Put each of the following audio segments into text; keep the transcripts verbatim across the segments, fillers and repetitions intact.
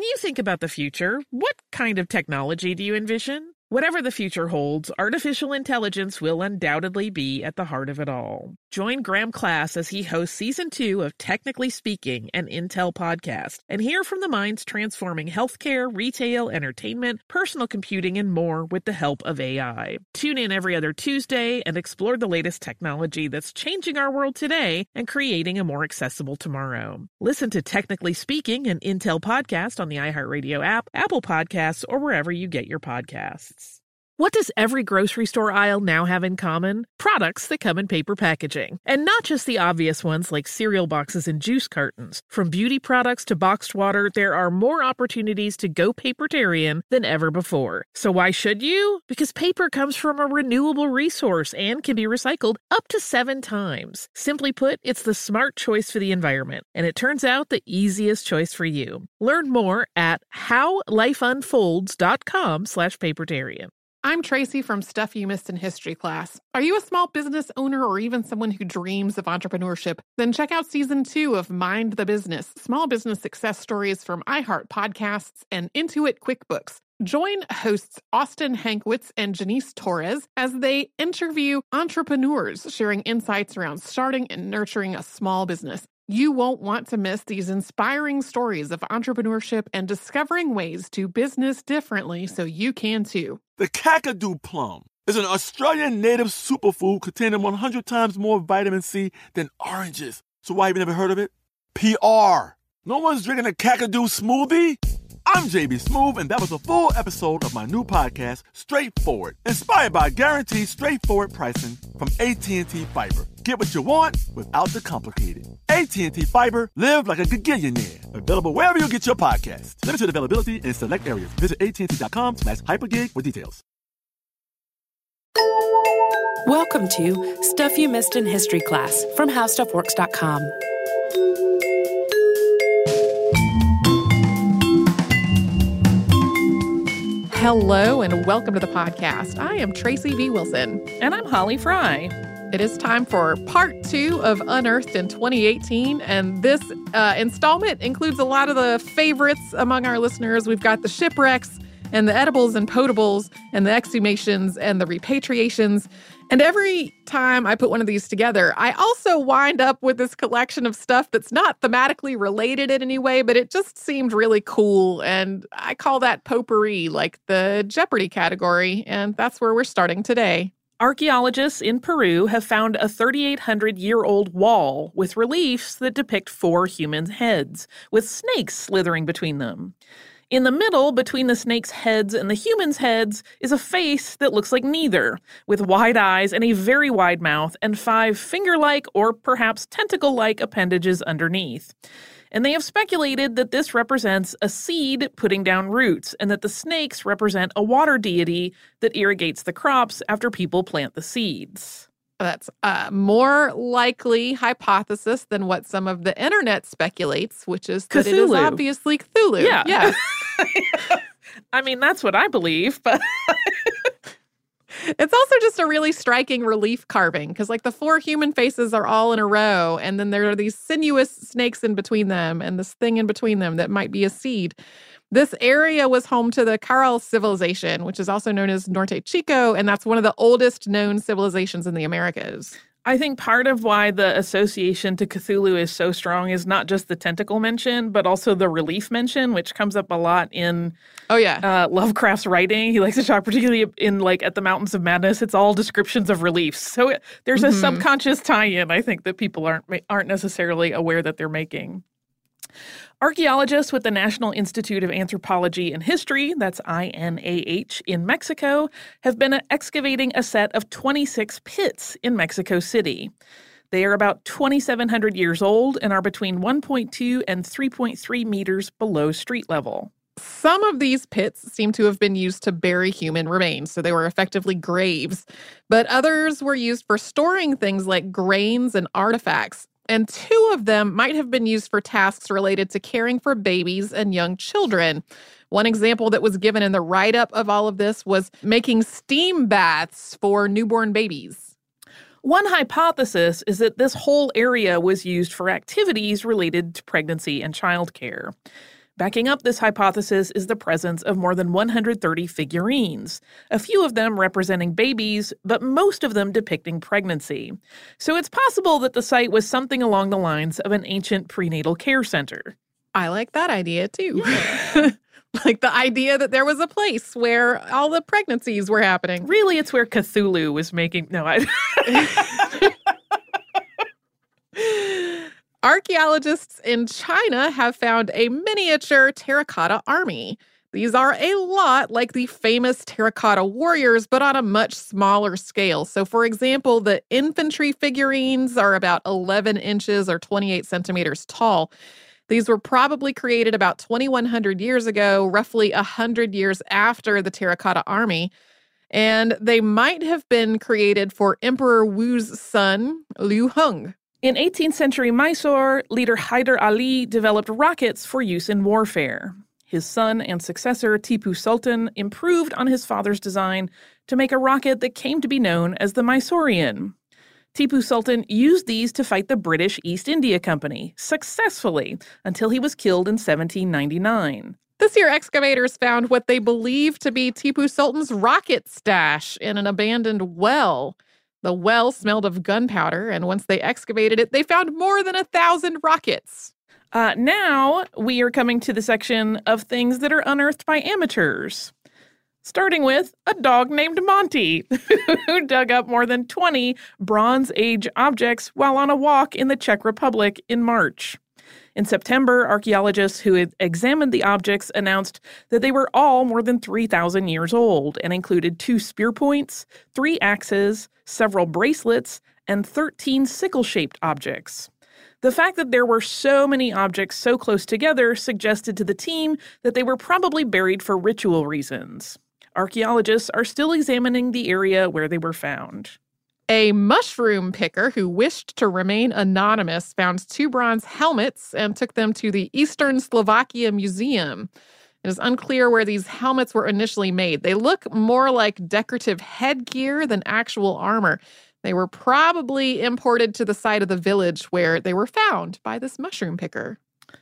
you think about the future, what kind of technology do you envision? Whatever the future holds, artificial intelligence will undoubtedly be at the heart of it all. Join Graham Class as he hosts Season two of Technically Speaking, an Intel podcast, and hear from the minds transforming healthcare, retail, entertainment, personal computing, and more with the help of A I. Tune in every other Tuesday and explore the latest technology that's changing our world today and creating a more accessible tomorrow. Listen to Technically Speaking, an Intel podcast on the iHeartRadio app, Apple Podcasts, or wherever you get your podcasts. What does every grocery store aisle now have in common? Products that come in paper packaging. And not just the obvious ones like cereal boxes and juice cartons. From beauty products to boxed water, there are more opportunities to go papertarian than ever before. So why should you? Because paper comes from a renewable resource and can be recycled up to seven times. Simply put, it's the smart choice for the environment. And it turns out the easiest choice for you. Learn more at howlifeunfolds.com slash papertarian. I'm Tracy from Stuff You Missed in History class. Are you a small business owner or even someone who dreams of entrepreneurship? Then check out Season two of Mind the Business, Small Business Success Stories from iHeart Podcasts and Intuit QuickBooks. Join hosts Austin Hankwitz and Janice Torres as they interview entrepreneurs sharing insights around starting and nurturing a small business. You won't want to miss these inspiring stories of entrepreneurship and discovering ways to business differently so you can too. The Kakadu plum is an Australian native superfood containing one hundred times more vitamin C than oranges. So why have you never heard of it? P R. No one's drinking a Kakadu smoothie? I'm J B Smoove, and that was a full episode of my new podcast, Straightforward, inspired by guaranteed straightforward pricing from A T and T Fiber. Get what you want without the complicated. A T and T Fiber, live like a gigillionaire. Available wherever you get your podcasts. Limited availability in select areas. Visit att.com slash hypergig for details. Welcome to Stuff You Missed in History class from how stuff works dot com. Hello and welcome to the podcast. I am Tracy V. Wilson. And I'm Holly Fry. It is time for part two of Unearthed in twenty eighteen, and this uh, installment includes a lot of the favorites among our listeners. We've got the shipwrecks and the edibles and potables and the exhumations and the repatriations. And every time I put one of these together, I also wind up with this collection of stuff that's not thematically related in any way, but it just seemed really cool. And I call that potpourri, like the Jeopardy category. And that's where we're starting today. Archaeologists in Peru have found a thirty-eight hundred year old wall with reliefs that depict four human heads, with snakes slithering between them. In the middle, between the snakes' heads and the humans' heads, is a face that looks like neither, with wide eyes and a very wide mouth and five finger-like or perhaps tentacle-like appendages underneath. And they have speculated that this represents a seed putting down roots and that the snakes represent a water deity that irrigates the crops after people plant the seeds. That's a more likely hypothesis than what some of the internet speculates, which is that Cthulhu. It is obviously Cthulhu. Yeah. yeah. I mean, that's what I believe, but... It's also just a really striking relief carving because, like, the four human faces are all in a row, and then there are these sinuous snakes in between them and this thing in between them that might be a seed. This area was home to the Caral civilization, which is also known as Norte Chico, and that's one of the oldest known civilizations in the Americas. I think part of why the association to Cthulhu is so strong is not just the tentacle mention, but also the relief mention, which comes up a lot in oh yeah uh, Lovecraft's writing. He likes to talk particularly in like at the Mountains of Madness. It's all descriptions of reliefs. So it, there's a mm-hmm. subconscious tie-in, I think, that people aren't aren't necessarily aware that they're making. Archaeologists with the National Institute of Anthropology and History, that's I N A H, in Mexico, have been excavating a set of twenty-six pits in Mexico City. They are about twenty-seven hundred years old and are between one point two and three point three meters below street level. Some of these pits seem to have been used to bury human remains, so they were effectively graves. But others were used for storing things like grains and artifacts. And two of them might have been used for tasks related to caring for babies and young children. One example that was given in the write-up of all of this was making steam baths for newborn babies. One hypothesis is that this whole area was used for activities related to pregnancy and childcare. Backing up this hypothesis is the presence of more than one hundred thirty figurines, a few of them representing babies, but most of them depicting pregnancy. So it's possible that the site was something along the lines of an ancient prenatal care center. I like that idea, too. Yeah. Like the idea that there was a place where all the pregnancies were happening. Really, it's where Cthulhu was making... No, I... Archaeologists in China have found a miniature terracotta army. These are a lot like the famous terracotta warriors, but on a much smaller scale. So, for example, the infantry figurines are about eleven inches or twenty-eight centimeters tall. These were probably created about twenty-one hundred years ago, roughly one hundred years after the terracotta army. And they might have been created for Emperor Wu's son, Liu Heng. In eighteenth century Mysore, leader Hyder Ali developed rockets for use in warfare. His son and successor, Tipu Sultan, improved on his father's design to make a rocket that came to be known as the Mysorean. Tipu Sultan used these to fight the British East India Company successfully until he was killed in seventeen ninety-nine. This year, excavators found what they believe to be Tipu Sultan's rocket stash in an abandoned well. The well smelled of gunpowder, and once they excavated it, they found more than a thousand rockets. Uh, now we are coming to the section of things that are unearthed by amateurs. Starting with a dog named Monty, who dug up more than twenty Bronze Age objects while on a walk in the Czech Republic in March. In September, archaeologists who had examined the objects announced that they were all more than three thousand years old and included two spear points, three axes, several bracelets, and thirteen sickle-shaped objects. The fact that there were so many objects so close together suggested to the team that they were probably buried for ritual reasons. Archaeologists are still examining the area where they were found. A mushroom picker who wished to remain anonymous found two bronze helmets and took them to the Eastern Slovakia Museum. It is unclear where these helmets were initially made. They look more like decorative headgear than actual armor. They were probably imported to the site of the village where they were found by this mushroom picker.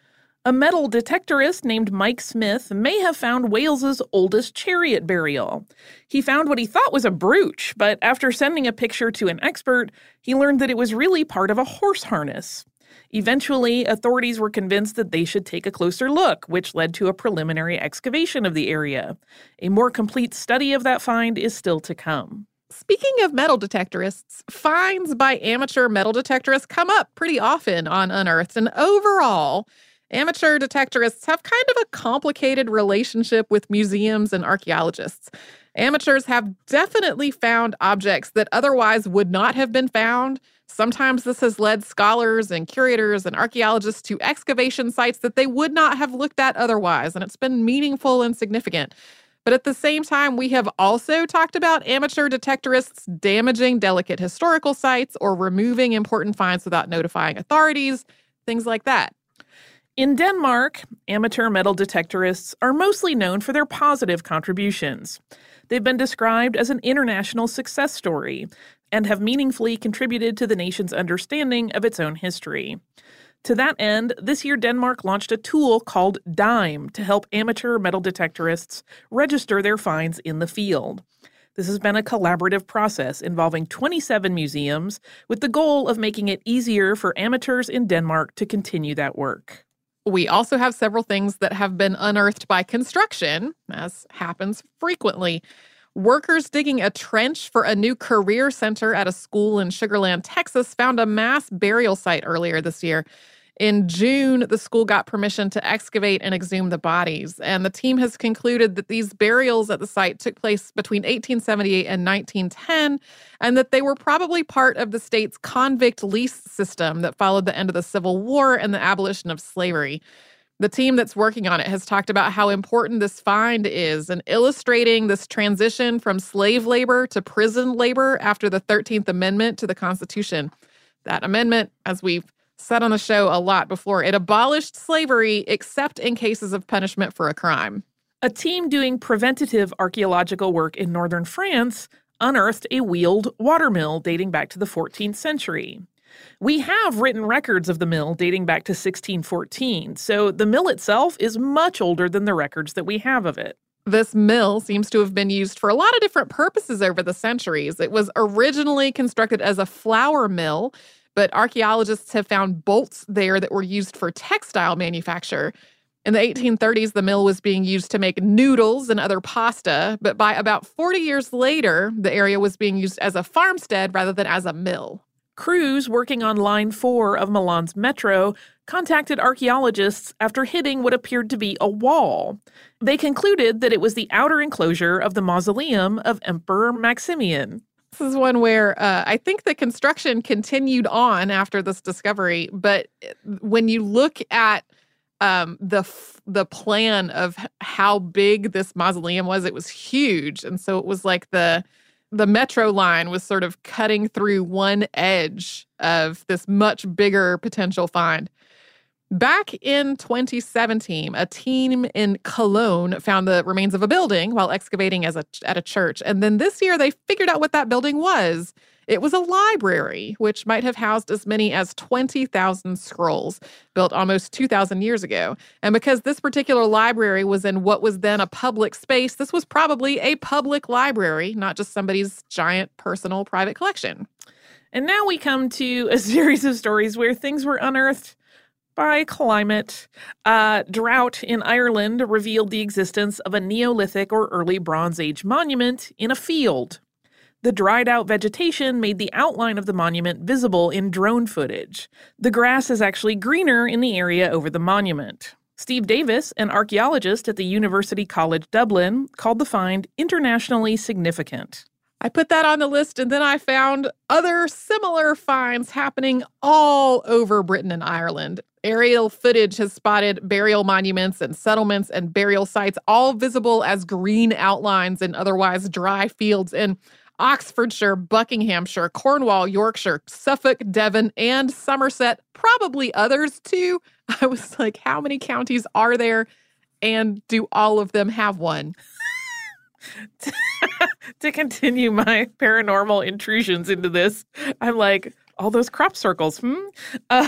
A metal detectorist named Mike Smith may have found Wales's oldest chariot burial. He found what he thought was a brooch, but after sending a picture to an expert, he learned that it was really part of a horse harness. Eventually, authorities were convinced that they should take a closer look, which led to a preliminary excavation of the area. A more complete study of that find is still to come. Speaking of metal detectorists, finds by amateur metal detectorists come up pretty often on Unearthed, and overall, amateur detectorists have kind of a complicated relationship with museums and archaeologists. Amateurs have definitely found objects that otherwise would not have been found. Sometimes this has led scholars and curators and archaeologists to excavation sites that they would not have looked at otherwise, and it's been meaningful and significant. But at the same time, we have also talked about amateur detectorists damaging delicate historical sites or removing important finds without notifying authorities, things like that. In Denmark, amateur metal detectorists are mostly known for their positive contributions. They've been described as an international success story and have meaningfully contributed to the nation's understanding of its own history. To that end, this year Denmark launched a tool called DIME to help amateur metal detectorists register their finds in the field. This has been a collaborative process involving twenty-seven museums with the goal of making it easier for amateurs in Denmark to continue that work. We also have several things that have been unearthed by construction, as happens frequently. Workers digging a trench for a new career center at a school in Sugar Land, Texas, found a mass burial site earlier this year. In June, the school got permission to excavate and exhume the bodies, and the team has concluded that these burials at the site took place between eighteen seventy-eight and nineteen ten, and that they were probably part of the state's convict lease system that followed the end of the Civil War and the abolition of slavery. The team that's working on it has talked about how important this find is in illustrating this transition from slave labor to prison labor after the thirteenth Amendment to the Constitution. That amendment, as we've said on the show a lot before, it abolished slavery except in cases of punishment for a crime. A team doing preventative archaeological work in northern France unearthed a wheeled watermill dating back to the fourteenth century. We have written records of the mill dating back to sixteen fourteen, so the mill itself is much older than the records that we have of it. This mill seems to have been used for a lot of different purposes over the centuries. It was originally constructed as a flour mill, but archaeologists have found bolts there that were used for textile manufacture. In the eighteen thirties, the mill was being used to make noodles and other pasta, but by about forty years later, the area was being used as a farmstead rather than as a mill. Crews working on Line four of Milan's metro contacted archaeologists after hitting what appeared to be a wall. They concluded that it was the outer enclosure of the mausoleum of Emperor Maximian. This is one where uh, I think the construction continued on after this discovery, but when you look at um, the f- the plan of how big this mausoleum was, it was huge. And so it was like the the metro line was sort of cutting through one edge of this much bigger potential find. Back in twenty seventeen, a team in Cologne found the remains of a building while excavating as a, at a church. And then this year, they figured out what that building was. It was a library, which might have housed as many as twenty thousand scrolls, built almost two thousand years ago. And because this particular library was in what was then a public space, this was probably a public library, not just somebody's giant personal private collection. And now we come to a series of stories where things were unearthed by climate. Uh, drought in Ireland revealed the existence of a Neolithic or early Bronze Age monument in a field. The dried-out vegetation made the outline of the monument visible in drone footage. The grass is actually greener in the area over the monument. Steve Davis, an archaeologist at the University College Dublin, called the find internationally significant. I put that on the list, and then I found other similar finds happening all over Britain and Ireland. Aerial footage has spotted burial monuments and settlements and burial sites, all visible as green outlines in otherwise dry fields in Oxfordshire, Buckinghamshire, Cornwall, Yorkshire, Suffolk, Devon, and Somerset, probably others too. I was like, how many counties are there, and do all of them have one? To continue my paranormal intrusions into this, I'm like, all those crop circles, hmm? Uh,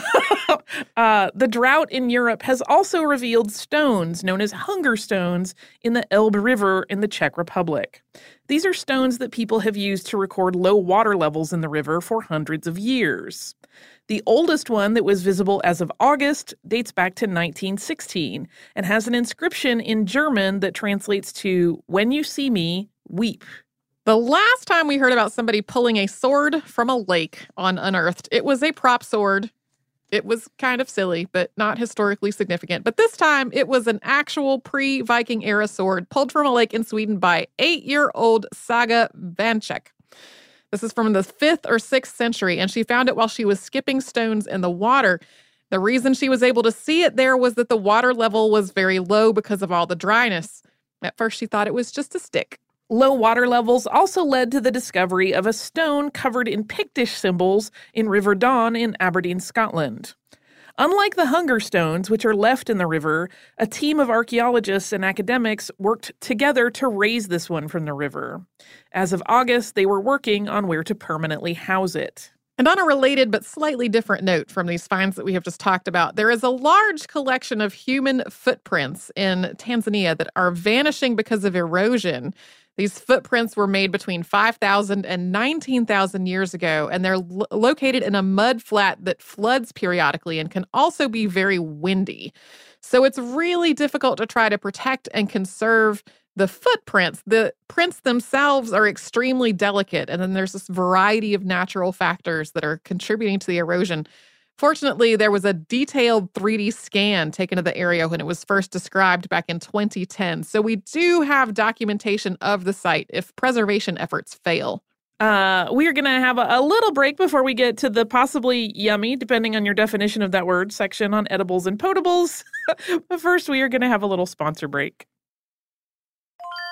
uh, the drought in Europe has also revealed stones known as hunger stones in the Elbe River in the Czech Republic. These are stones that people have used to record low water levels in the river for hundreds of years. The oldest one that was visible as of August dates back to nineteen sixteen and has an inscription in German that translates to, "When you see me, weep." The last time we heard about somebody pulling a sword from a lake on Unearthed, it was a prop sword. It was kind of silly, but not historically significant. But this time, it was an actual pre-Viking era sword pulled from a lake in Sweden by eight-year-old Saga Vanchek. This is from the fifth or sixth century, and she found it while she was skipping stones in the water. The reason she was able to see it there was that the water level was very low because of all the dryness. At first, she thought it was just a stick. Low water levels also led to the discovery of a stone covered in Pictish symbols in River Don in Aberdeen, Scotland. Unlike the hunger stones, which are left in the river, a team of archaeologists and academics worked together to raise this one from the river. As of August, they were working on where to permanently house it. And on a related but slightly different note from these finds that we have just talked about, there is a large collection of human footprints in Tanzania that are vanishing because of erosion. These footprints were made between five thousand and nineteen thousand years ago, and they're lo- located in a mud flat that floods periodically and can also be very windy. So it's really difficult to try to protect and conserve the footprints. The prints themselves are extremely delicate, and then there's this variety of natural factors that are contributing to the erosion. Fortunately, there was a detailed three D scan taken of the area when it was first described back in twenty ten. So we do have documentation of the site if preservation efforts fail. Uh, we are going to have a, a little break before we get to the possibly yummy, depending on your definition of that word, section on edibles and potables. But first, we are going to have a little sponsor break.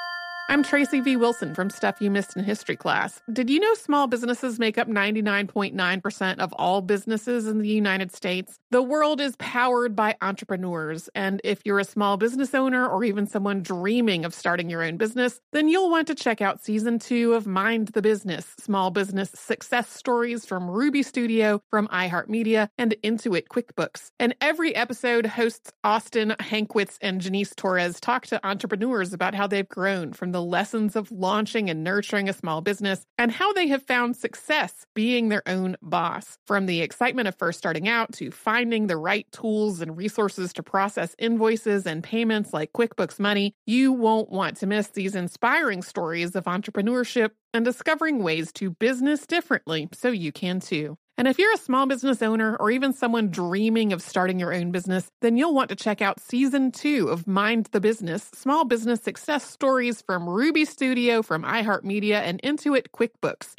I'm Tracy V. Wilson from Stuff You Missed in History Class. Did you know small businesses make up ninety-nine point nine percent of all businesses in the United States? The world is powered by entrepreneurs, and if you're a small business owner or even someone dreaming of starting your own business, then you'll want to check out Season two of Mind the Business, Small Business Success Stories from Ruby Studio, from iHeartMedia, and Intuit QuickBooks. And every episode, hosts Austin Hankwitz and Janice Torres talk to entrepreneurs about how they've grown from the lessons of launching and nurturing a small business and how they have found success being their own boss. From the excitement of first starting out to finding the right tools and resources to process invoices and payments like QuickBooks Money, you won't want to miss these inspiring stories of entrepreneurship and discovering ways to business differently so you can too. And if you're a small business owner or even someone dreaming of starting your own business, then you'll want to check out Season two of Mind the Business, Small Business Success Stories from Ruby Studio, from iHeartMedia, and Intuit QuickBooks.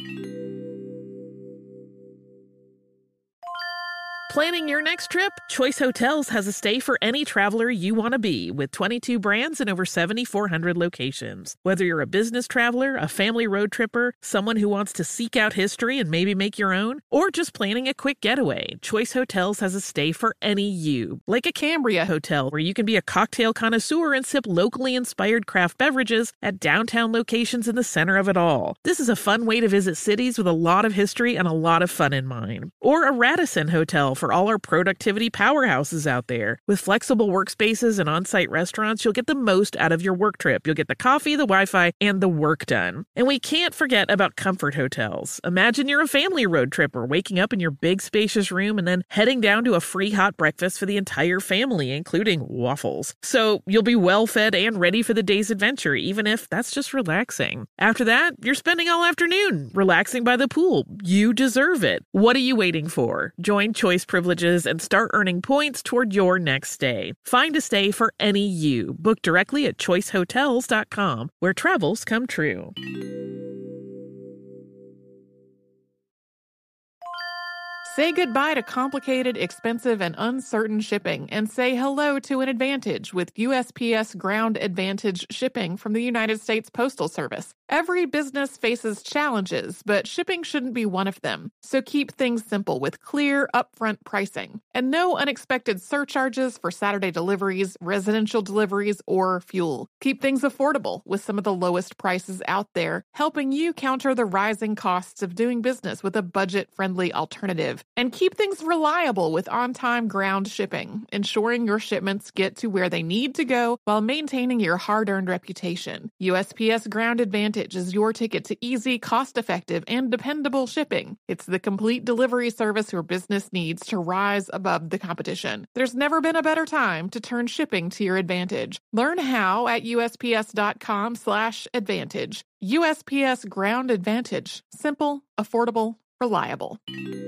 Planning your next trip? Choice Hotels has a stay for any traveler you want to be, with twenty-two brands and over seven thousand four hundred locations. Whether you're a business traveler, a family road tripper, someone who wants to seek out history and maybe make your own, or just planning a quick getaway, Choice Hotels has a stay for any you. Like a Cambria Hotel, where you can be a cocktail connoisseur and sip locally inspired craft beverages at downtown locations in the center of it all. This is a fun way to visit cities with a lot of history and a lot of fun in mind. Or a Radisson Hotel for all our productivity powerhouses out there. With flexible workspaces and on-site restaurants, you'll get the most out of your work trip. You'll get the coffee, the Wi-Fi, and the work done. And we can't forget about Comfort Hotels. Imagine you're a family road tripper, waking up in your big spacious room and then heading down to a free hot breakfast for the entire family, including waffles. So you'll be well fed and ready for the day's adventure, even if that's just relaxing. After that, you're spending all afternoon relaxing by the pool. You deserve it. What are you waiting for? Join Choice Privileges and start earning points toward your next stay. Find a stay for any you. Book directly at choice hotels dot com, where travels come true. Say goodbye to complicated, expensive, and uncertain shipping, and say hello to an advantage with U S P S Ground Advantage shipping from the United States Postal Service. Every business faces challenges, but shipping shouldn't be one of them. So keep things simple with clear, upfront pricing, and no unexpected surcharges for Saturday deliveries, residential deliveries, or fuel. Keep things affordable with some of the lowest prices out there, helping you counter the rising costs of doing business with a budget-friendly alternative. And keep things reliable with on-time ground shipping, ensuring your shipments get to where they need to go while maintaining your hard-earned reputation. U S P S Ground Advantage is your ticket to easy, cost-effective, and dependable shipping. It's the complete delivery service your business needs to rise above the competition. There's never been a better time to turn shipping to your advantage. Learn how at U S P S dot com slash advantage. U S P S Ground Advantage. Simple, affordable, reliable.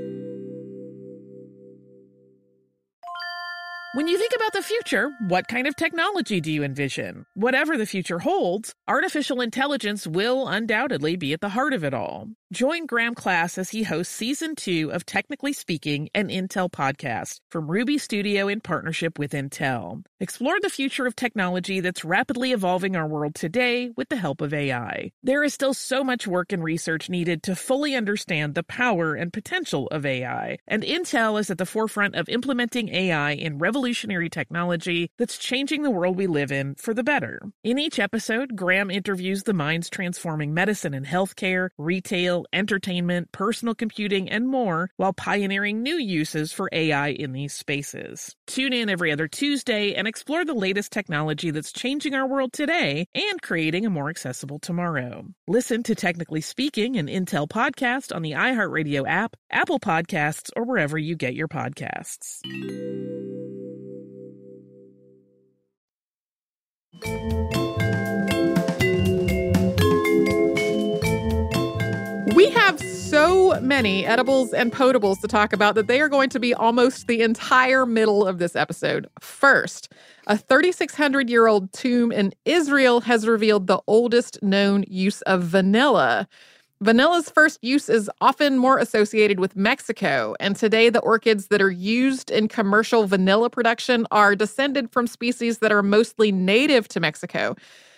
When you think about the future, what kind of technology do you envision? Whatever the future holds, artificial intelligence will undoubtedly be at the heart of it all. Join Graham Class as he hosts Season two of Technically Speaking, an Intel podcast from Ruby Studio in partnership with Intel. Explore the future of technology that's rapidly evolving our world today with the help of A I. There is still so much work and research needed to fully understand the power and potential of A I, and Intel is at the forefront of implementing A I in revolutionary technology that's changing the world we live in for the better. In each episode, Graham interviews the minds transforming medicine and healthcare, retail, entertainment, personal computing, and more, while pioneering new uses for A I in these spaces. Tune in every other Tuesday and explore the latest technology that's changing our world today and creating a more accessible tomorrow. Listen to Technically Speaking, an Intel podcast on the iHeartRadio app, Apple Podcasts, or wherever you get your podcasts. We have so many edibles and potables to talk about that they are going to be almost the entire middle of this episode. First, a thirty-six hundred year old tomb in Israel has revealed the oldest known use of vanilla. Vanilla's first use is often more associated with Mexico, and today the orchids that are used in commercial vanilla production are descended from species that are mostly native to Mexico.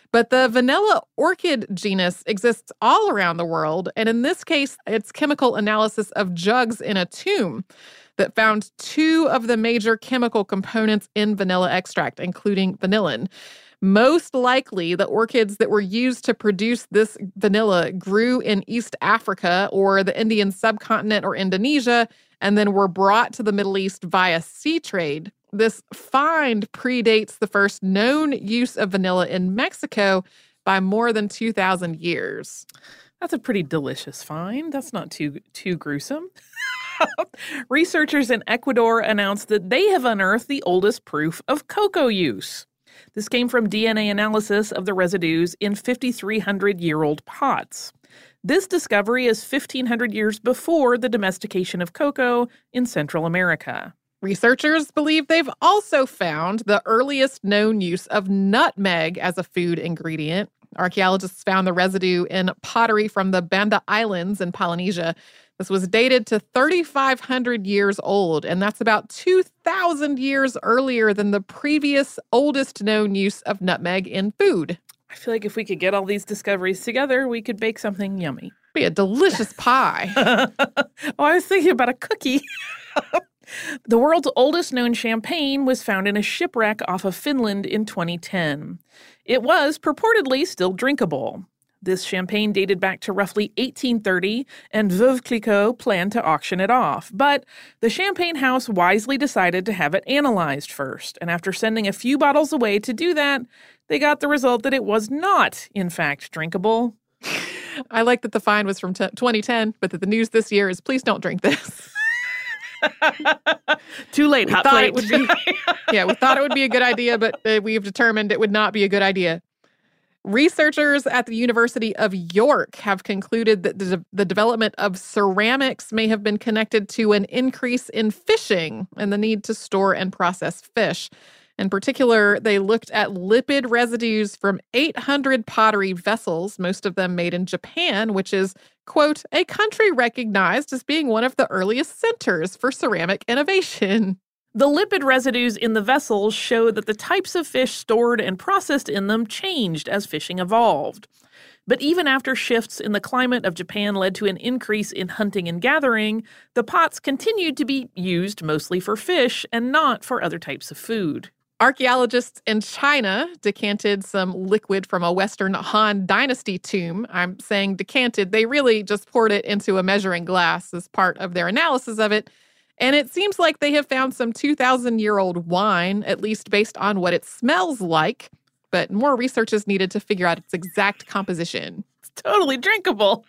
But the vanilla orchid genus exists all around the world, and in this case, it's chemical analysis of jugs in a tomb that found two of the major chemical components in vanilla extract, including vanillin. Most likely, the orchids that were used to produce this vanilla grew in East Africa or the Indian subcontinent or Indonesia, and then were brought to the Middle East via sea trade. This find predates the first known use of vanilla in Mexico by more than two thousand years. That's a pretty delicious find. That's not too too gruesome. Researchers in Ecuador announced that they have unearthed the oldest proof of cocoa use. This came from D N A analysis of the residues in fifty-three hundred year old pots. This discovery is fifteen hundred years before the domestication of cocoa in Central America. Researchers believe they've also found the earliest known use of nutmeg as a food ingredient. Archaeologists found the residue in pottery from the Banda Islands in Polynesia. This was dated to thirty-five hundred years old, and that's about two thousand years earlier than the previous oldest known use of nutmeg in food. I feel like if we could get all these discoveries together, we could bake something yummy. Be a delicious pie. Oh, I was thinking about a cookie. The world's oldest known champagne was found in a shipwreck off of Finland in twenty ten. It was purportedly still drinkable. This champagne dated back to roughly eighteen thirty, and Veuve Clicquot planned to auction it off. But the champagne house wisely decided to have it analyzed first, and after sending a few bottles away to do that, they got the result that it was not, in fact, drinkable. I like that the find was from t- twenty ten, but that the news this year is please don't drink this. Too late, we hot thought plate. It would be, yeah, we thought it would be a good idea, but uh, we've determined it would not be a good idea. Researchers at the University of York have concluded that the, the development of ceramics may have been connected to an increase in fishing and the need to store and process fish. In particular, they looked at lipid residues from eight hundred pottery vessels, most of them made in Japan, which is, quote, a country recognized as being one of the earliest centers for ceramic innovation. The lipid residues in the vessels show that the types of fish stored and processed in them changed as fishing evolved. But even after shifts in the climate of Japan led to an increase in hunting and gathering, the pots continued to be used mostly for fish and not for other types of food. Archaeologists in China decanted some liquid from a Western Han Dynasty tomb. I'm saying decanted. They really just poured it into a measuring glass as part of their analysis of it. And it seems like they have found some two thousand year old wine, at least based on what it smells like. But more research is needed to figure out its exact composition. It's totally drinkable.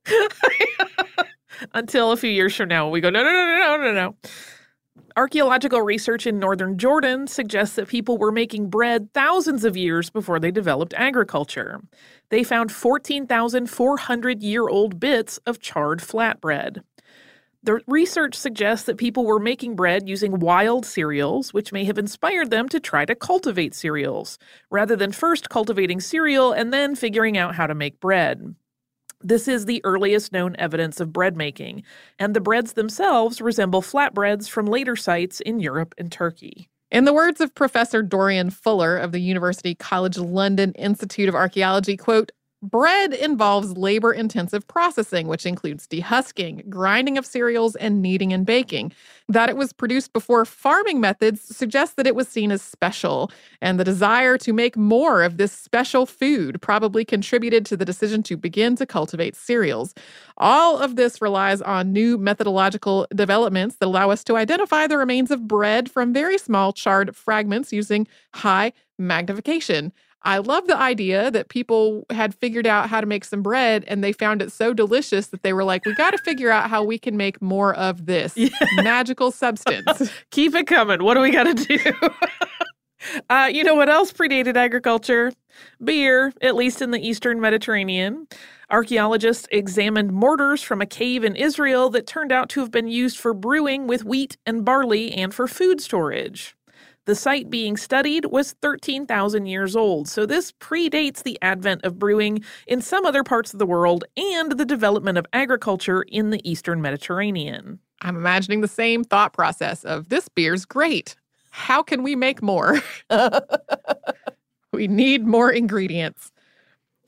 Until a few years from now, we go, no, no, no, no, no, no, no. Archaeological research in northern Jordan suggests that people were making bread thousands of years before they developed agriculture. They found fourteen thousand four hundred year old bits of charred flatbread. The research suggests that people were making bread using wild cereals, which may have inspired them to try to cultivate cereals, rather than first cultivating cereal and then figuring out how to make bread. This is the earliest known evidence of bread making, and the breads themselves resemble flatbreads from later sites in Europe and Turkey. In the words of Professor Dorian Fuller of the University College London Institute of Archaeology, quote, bread involves labor-intensive processing, which includes dehusking, grinding of cereals, and kneading and baking. That it was produced before farming methods suggests that it was seen as special, and the desire to make more of this special food probably contributed to the decision to begin to cultivate cereals. All of this relies on new methodological developments that allow us to identify the remains of bread from very small charred fragments using high magnification. I love the idea that people had figured out how to make some bread and they found it so delicious that they were like, we got to figure out how we can make more of this yeah. magical substance. Keep it coming. What do we got to do? uh, you know what else predated agriculture? Beer, at least in the Eastern Mediterranean. Archaeologists examined mortars from a cave in Israel that turned out to have been used for brewing with wheat and barley and for food storage. The site being studied was thirteen thousand years old, so this predates the advent of brewing in some other parts of the world and the development of agriculture in the Eastern Mediterranean. I'm imagining the same thought process of, this beer's great. How can we make more? We need more ingredients.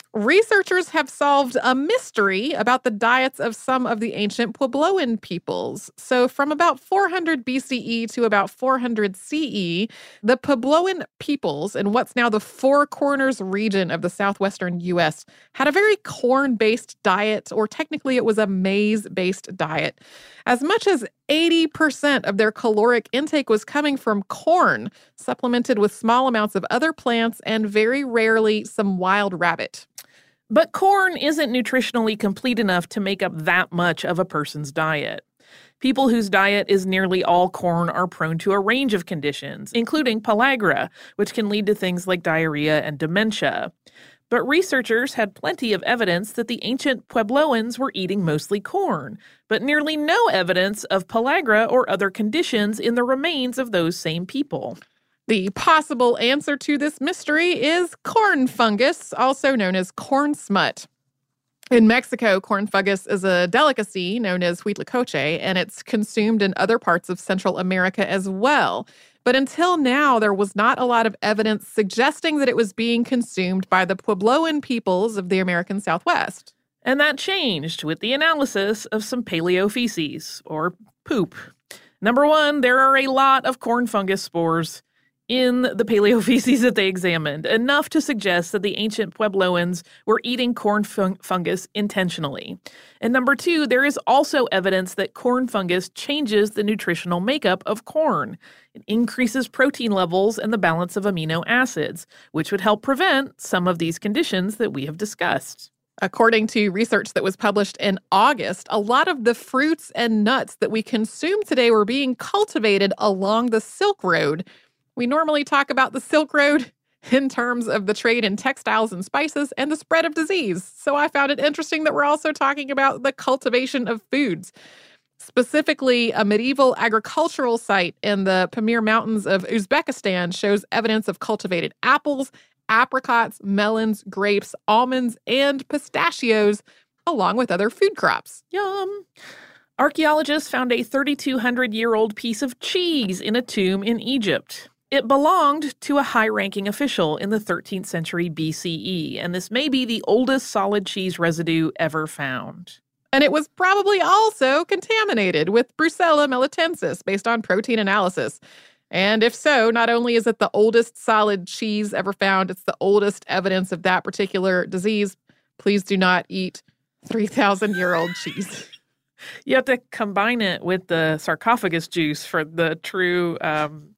Researchers have solved a mystery about the diets of some of the ancient Puebloan peoples. So from about four hundred B C E to about four hundred C E, the Puebloan peoples in what's now the Four Corners region of the southwestern U S had a very corn-based diet, or technically it was a maize-based diet. As much as eighty percent of their caloric intake was coming from corn, supplemented with small amounts of other plants and very rarely some wild rabbit. But corn isn't nutritionally complete enough to make up that much of a person's diet. People whose diet is nearly all corn are prone to a range of conditions, including pellagra, which can lead to things like diarrhea and dementia. But researchers had plenty of evidence that the ancient Puebloans were eating mostly corn, but nearly no evidence of pellagra or other conditions in the remains of those same people. The possible answer to this mystery is corn fungus, also known as corn smut. In Mexico, corn fungus is a delicacy known as huitlacoche, and it's consumed in other parts of Central America as well. But until now, there was not a lot of evidence suggesting that it was being consumed by the Puebloan peoples of the American Southwest. And that changed with the analysis of some paleofeces, or poop. Number one, there are a lot of corn fungus spores in the paleofeces that they examined, enough to suggest that the ancient Puebloans were eating corn fun- fungus intentionally. And number two, there is also evidence that corn fungus changes the nutritional makeup of corn. It increases protein levels and the balance of amino acids, which would help prevent some of these conditions that we have discussed. According to research that was published in August, a lot of the fruits and nuts that we consume today were being cultivated along the Silk Road. We normally talk about the Silk Road in terms of the trade in textiles and spices and the spread of disease. So I found it interesting that we're also talking about the cultivation of foods. Specifically, a medieval agricultural site in the Pamir Mountains of Uzbekistan shows evidence of cultivated apples, apricots, melons, grapes, almonds, and pistachios, along with other food crops. Yum! Archaeologists found a thirty-two hundred year old piece of cheese in a tomb in Egypt. It belonged to a high-ranking official in the thirteenth century B C E, and this may be the oldest solid cheese residue ever found. And it was probably also contaminated with Brucella melitensis based on protein analysis. And if so, not only is it the oldest solid cheese ever found, it's the oldest evidence of that particular disease. Please do not eat three thousand year old cheese. You have to combine it with the sarcophagus juice for the true um,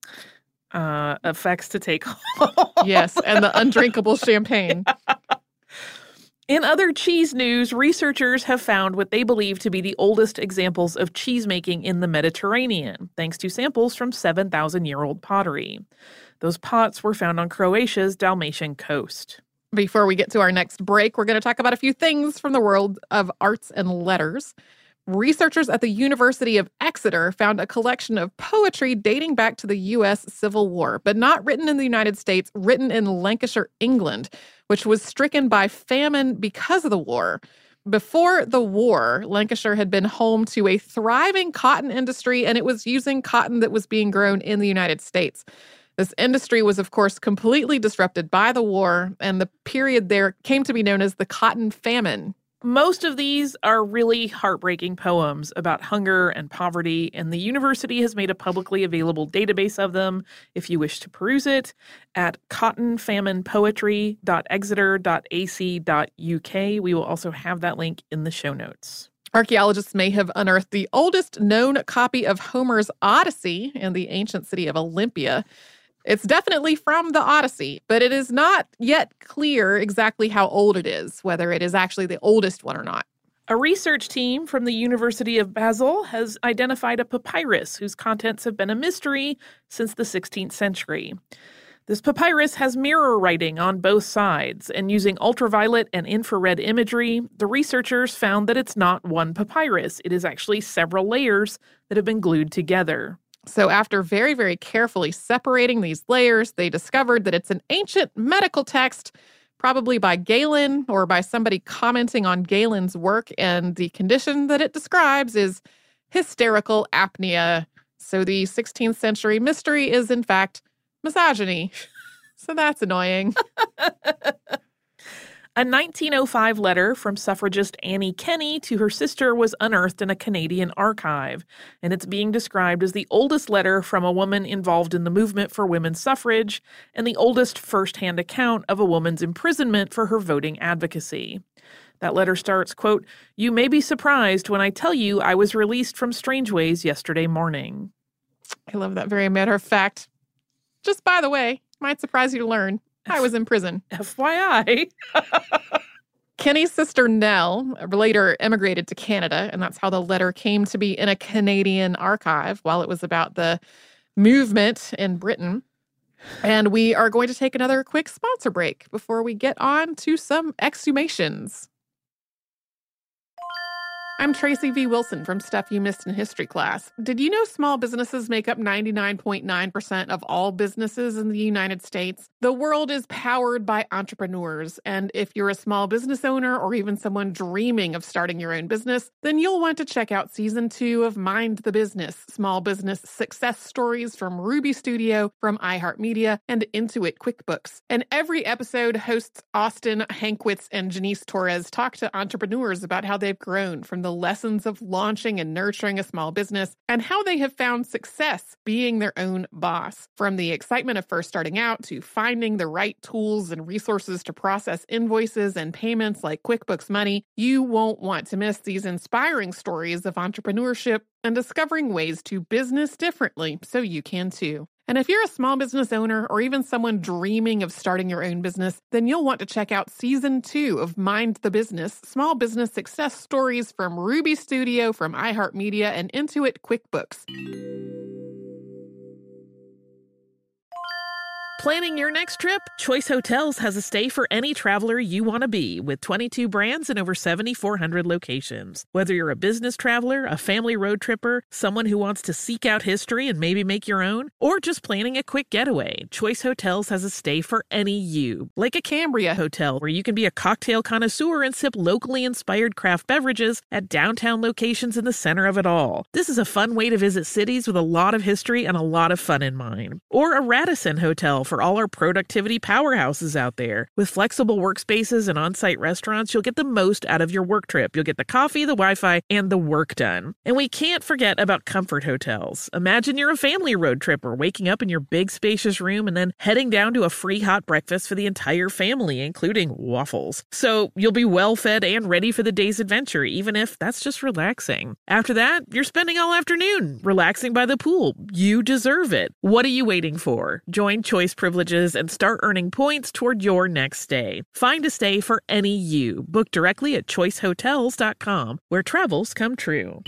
uh, effects to take hold. Yes, and the undrinkable champagne. Yeah. In other cheese news, researchers have found what they believe to be the oldest examples of cheesemaking in the Mediterranean, thanks to samples from seven thousand year old pottery. Those pots were found on Croatia's Dalmatian coast. Before we get to our next break, we're going to talk about a few things from the world of arts and letters. Researchers at the University of Exeter found a collection of poetry dating back to the U S Civil War, but not written in the United States, written in Lancashire, England, which was stricken by famine because of the war. Before the war, Lancashire had been home to a thriving cotton industry, and it was using cotton that was being grown in the United States. This industry was, of course, completely disrupted by the war, and the period there came to be known as the Cotton Famine. Most of these are really heartbreaking poems about hunger and poverty, and the university has made a publicly available database of them if you wish to peruse it at cotton famine poetry dot exeter dot a c dot u k. We will also have that link in the show notes. Archaeologists may have unearthed the oldest known copy of Homer's Odyssey in the ancient city of Olympia. It's definitely from the Odyssey, but it is not yet clear exactly how old it is, whether it is actually the oldest one or not. A research team from the University of Basel has identified a papyrus whose contents have been a mystery since the sixteenth century. This papyrus has mirror writing on both sides, and using ultraviolet and infrared imagery, the researchers found that it's not one papyrus. It is actually several layers that have been glued together. So after very, very carefully separating these layers, they discovered that it's an ancient medical text, probably by Galen or by somebody commenting on Galen's work, and the condition that it describes is hysterical apnea. So the sixteenth century mystery is, in fact, misogyny. So that's annoying. A nineteen oh five letter from suffragist Annie Kenney to her sister was unearthed in a Canadian archive, and it's being described as the oldest letter from a woman involved in the movement for women's suffrage and the oldest first-hand account of a woman's imprisonment for her voting advocacy. That letter starts, quote, "You may be surprised when I tell you I was released from Strangeways yesterday morning." I love that. Very matter of fact. Just by the way, might surprise you to learn, I was in prison. F Y I. Kenney's sister Nell later emigrated to Canada, and that's how the letter came to be in a Canadian archive while it was about the movement in Britain. And we are going to take another quick sponsor break before we get on to some exhumations. I'm Tracy V. Wilson from Stuff You Missed in History Class. Did you know small businesses make up ninety-nine point nine percent of all businesses in the United States? The world is powered by entrepreneurs, and if you're a small business owner or even someone dreaming of starting your own business, then you'll want to check out Season two of Mind the Business, Small Business Success Stories from Ruby Studio, from iHeartMedia, and Intuit QuickBooks. And every episode, hosts Austin Hankwitz and Janice Torres talk to entrepreneurs about how they've grown from the the lessons of launching and nurturing a small business and how they have found success being their own boss. From the excitement of first starting out to finding the right tools and resources to process invoices and payments like QuickBooks Money, you won't want to miss these inspiring stories of entrepreneurship and discovering ways to business differently so you can too. And if you're a small business owner or even someone dreaming of starting your own business, then you'll want to check out Season two of Mind the Business, Small Business Success Stories from Ruby Studio, from iHeartMedia, and Intuit QuickBooks. Planning your next trip? Choice Hotels has a stay for any traveler you want to be, with twenty-two brands and over seven thousand four hundred locations. Whether you're a business traveler, a family road tripper, someone who wants to seek out history and maybe make your own, or just planning a quick getaway, Choice Hotels has a stay for any you. Like a Cambria Hotel, where you can be a cocktail connoisseur and sip locally inspired craft beverages at downtown locations in the center of it all. This is a fun way to visit cities with a lot of history and a lot of fun in mind. Or a Radisson Hotel, for all our productivity powerhouses out there. With flexible workspaces and on-site restaurants, you'll get the most out of your work trip. You'll get the coffee, the Wi-Fi, and the work done. And we can't forget about Comfort Hotels. Imagine you're a family road tripper, waking up in your big spacious room and then heading down to a free hot breakfast for the entire family, including waffles. So you'll be well fed and ready for the day's adventure, even if that's just relaxing. After that, you're spending all afternoon relaxing by the pool. You deserve it. What are you waiting for? Join Choice Privileges and start earning points toward your next stay. Find a stay for any you. Book directly at choice hotels dot com, where travels come true.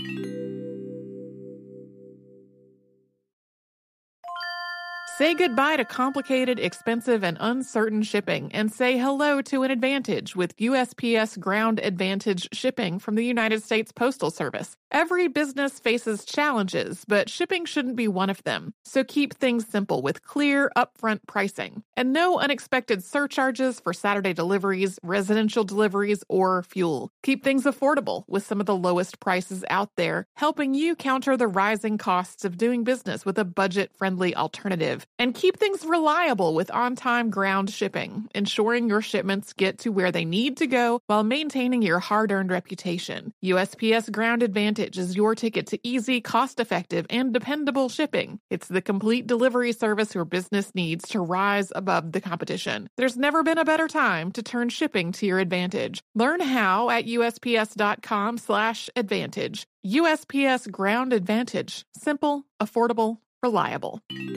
Say goodbye to complicated, expensive, and uncertain shipping, and say hello to an advantage with U S P S Ground Advantage shipping from the United States Postal Service. Every business faces challenges, but shipping shouldn't be one of them. So keep things simple with clear, upfront pricing, and no unexpected surcharges for Saturday deliveries, residential deliveries, or fuel. Keep things affordable with some of the lowest prices out there, helping you counter the rising costs of doing business with a budget-friendly alternative. And keep things reliable with on-time ground shipping, ensuring your shipments get to where they need to go while maintaining your hard-earned reputation. U S P S Ground Advantage is your ticket to easy, cost-effective, and dependable shipping. It's the complete delivery service your business needs to rise above the competition. There's never been a better time to turn shipping to your advantage. Learn how at U S P S dot com slash advantage. U S P S Ground Advantage. Simple, affordable, reliable.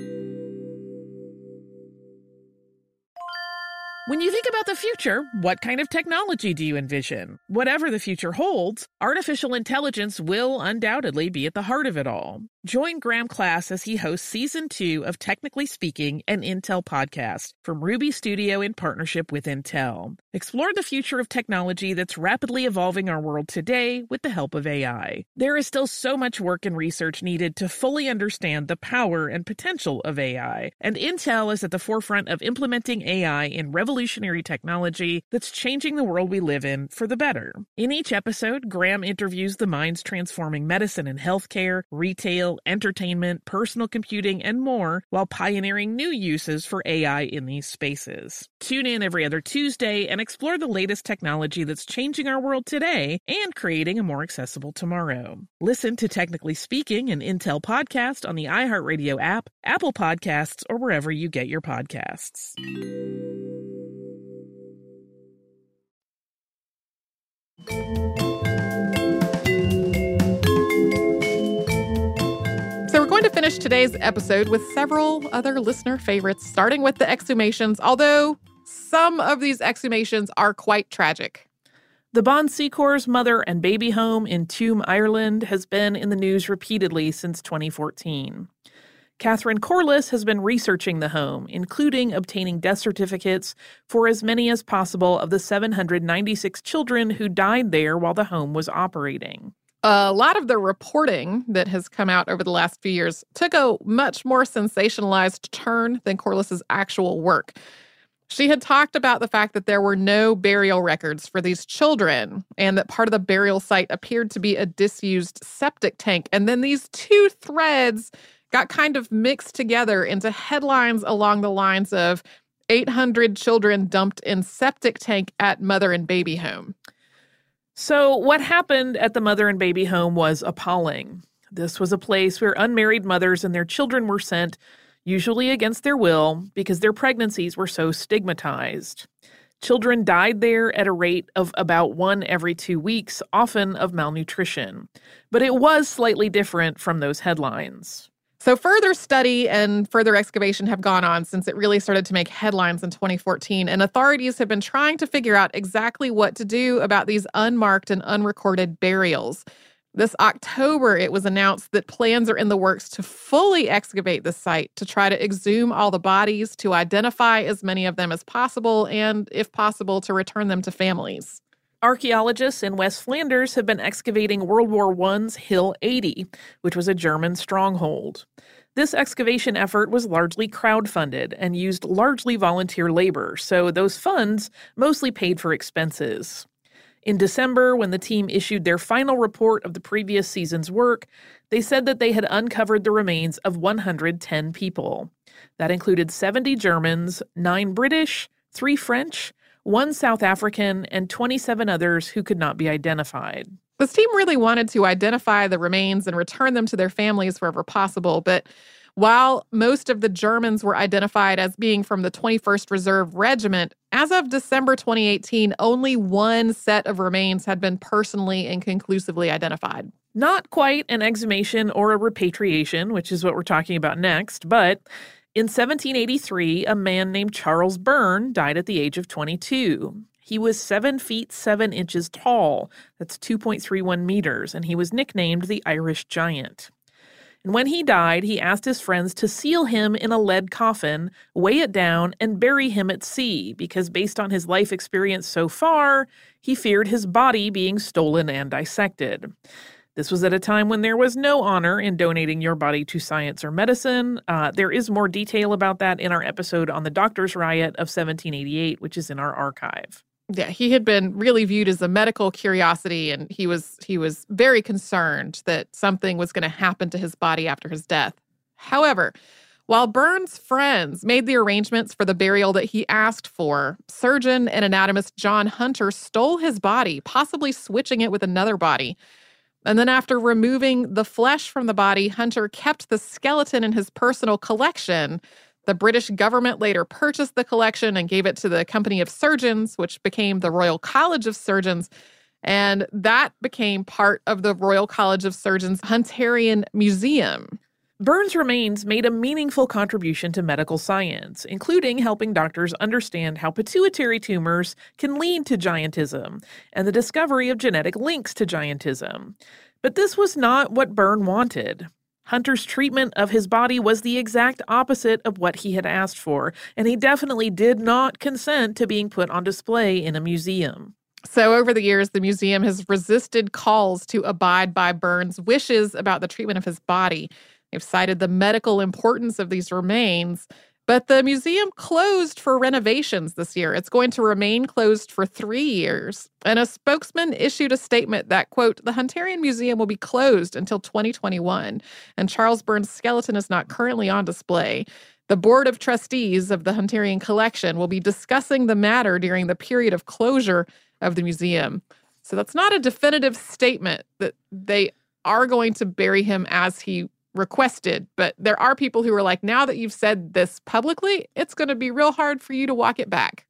When you think about the future, what kind of technology do you envision? Whatever the future holds, artificial intelligence will undoubtedly be at the heart of it all. Join Graham Class as he hosts Season two of Technically Speaking, an Intel podcast from Ruby Studio in partnership with Intel. Explore the future of technology that's rapidly evolving our world today with the help of A I. There is still so much work and research needed to fully understand the power and potential of A I, and Intel is at the forefront of implementing A I in revolutionary technology that's changing the world we live in for the better. In each episode, Graham interviews the minds transforming medicine and healthcare, retail, lifestyle, entertainment, personal computing, and more, while pioneering new uses for A I in these spaces. Tune in every other Tuesday and explore the latest technology that's changing our world today and creating a more accessible tomorrow. Listen to Technically Speaking, an Intel podcast on the iHeartRadio app, Apple Podcasts, or wherever you get your podcasts. So we're going to finish today's episode with several other listener favorites, starting with the exhumations, although some of these exhumations are quite tragic. The Bon Secours mother and baby home in Tuam, Ireland has been in the news repeatedly since twenty fourteen. Catherine Corliss has been researching the home, including obtaining death certificates for as many as possible of the seven hundred ninety-six children who died there while the home was operating. A lot of the reporting that has come out over the last few years took a much more sensationalized turn than Corliss's actual work. She had talked about the fact that there were no burial records for these children and that part of the burial site appeared to be a disused septic tank. And then these two threads got kind of mixed together into headlines along the lines of eight hundred children dumped in septic tank at mother and baby home. So what happened at the mother and baby home was appalling. This was a place where unmarried mothers and their children were sent, usually against their will, because their pregnancies were so stigmatized. Children died there at a rate of about one every two weeks, often of malnutrition. But it was slightly different from those headlines. So further study and further excavation have gone on since it really started to make headlines in twenty fourteen, and authorities have been trying to figure out exactly what to do about these unmarked and unrecorded burials. This October, it was announced that plans are in the works to fully excavate the site to try to exhume all the bodies, to identify as many of them as possible, and, if possible, to return them to families. Archaeologists in West Flanders have been excavating World War One's Hill eighty, which was a German stronghold. This excavation effort was largely crowdfunded and used largely volunteer labor, so those funds mostly paid for expenses. In December, when the team issued their final report of the previous season's work, they said that they had uncovered the remains of one hundred ten people. That included seventy Germans, nine British, three French, one South African, and twenty-seven others who could not be identified. This team really wanted to identify the remains and return them to their families wherever possible, but while most of the Germans were identified as being from the twenty-first Reserve Regiment, as of December twenty eighteen, only one set of remains had been personally and conclusively identified. Not quite an exhumation or a repatriation, which is what we're talking about next, but in seventeen eighty-three, a man named Charles Byrne died at the age of twenty-two. He was seven feet seven inches tall. That's two point three one meters, and he was nicknamed the Irish Giant. And when he died, he asked his friends to seal him in a lead coffin, weigh it down, and bury him at sea, because based on his life experience so far, he feared his body being stolen and dissected. This was at a time when there was no honor in donating your body to science or medicine. Uh, there is more detail about that in our episode on the Doctors' Riot of seventeen eighty-eight, which is in our archive. Yeah, he had been really viewed as a medical curiosity, and he was he was very concerned that something was going to happen to his body after his death. However, while Byrne's friends made the arrangements for the burial that he asked for, surgeon and anatomist John Hunter stole his body, possibly switching it with another body. And then after removing the flesh from the body, Hunter kept the skeleton in his personal collection. The British government later purchased the collection and gave it to the Company of Surgeons, which became the Royal College of Surgeons. And that became part of the Royal College of Surgeons Hunterian Museum. Byrne's remains made a meaningful contribution to medical science, including helping doctors understand how pituitary tumors can lead to giantism and the discovery of genetic links to giantism. But this was not what Byrne wanted. Hunter's treatment of his body was the exact opposite of what he had asked for, and he definitely did not consent to being put on display in a museum. So over the years, the museum has resisted calls to abide by Byrne's wishes about the treatment of his body. They've cited the medical importance of these remains, But the museum closed for renovations this year. It's going to remain closed for three years. And a spokesman issued a statement that, quote, the Hunterian Museum will be closed until twenty twenty-one, and Charles Burns' skeleton is not currently on display. The Board of Trustees of the Hunterian Collection will be discussing the matter during the period of closure of the museum. So that's not a definitive statement that they are going to bury him as he requested, but there are people who are like, now that you've said this publicly, it's going to be real hard for you to walk it back.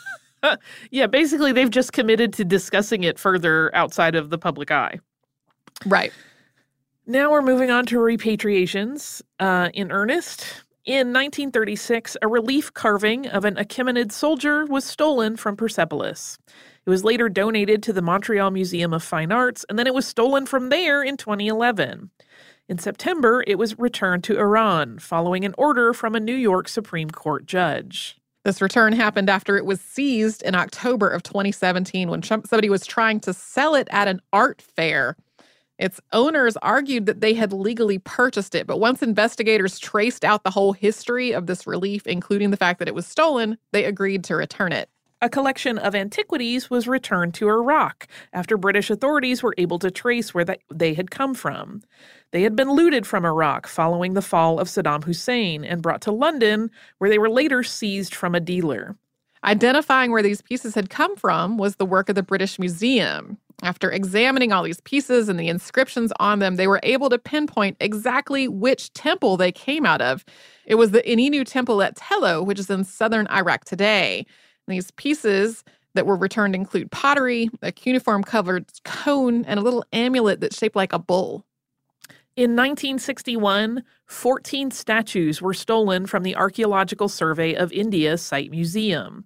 Yeah, basically they've just committed to discussing it further outside of the public eye. Right. Now we're moving on to repatriations uh, in earnest. In nineteen thirty-six, a relief carving of an Achaemenid soldier was stolen from Persepolis. It was later donated to the Montreal Museum of Fine Arts, and then it was stolen from there in twenty eleven. In September, it was returned to Iran, following an order from a New York Supreme Court judge. This return happened after it was seized in October of twenty seventeen when somebody was trying to sell it at an art fair. Its owners argued that they had legally purchased it, but once investigators traced out the whole history of this relief, including the fact that it was stolen, they agreed to return it. A collection of antiquities was returned to Iraq after British authorities were able to trace where they had come from. They had been looted from Iraq following the fall of Saddam Hussein and brought to London, where they were later seized from a dealer. Identifying where these pieces had come from was the work of the British Museum. After examining all these pieces and the inscriptions on them, they were able to pinpoint exactly which temple they came out of. It was the Ininu Temple at Tello, which is in southern Iraq today. And these pieces that were returned include pottery, a cuneiform-covered cone, and a little amulet that's shaped like a bull. In nineteen sixty-one, fourteen statues were stolen from the Archaeological Survey of India's Site Museum.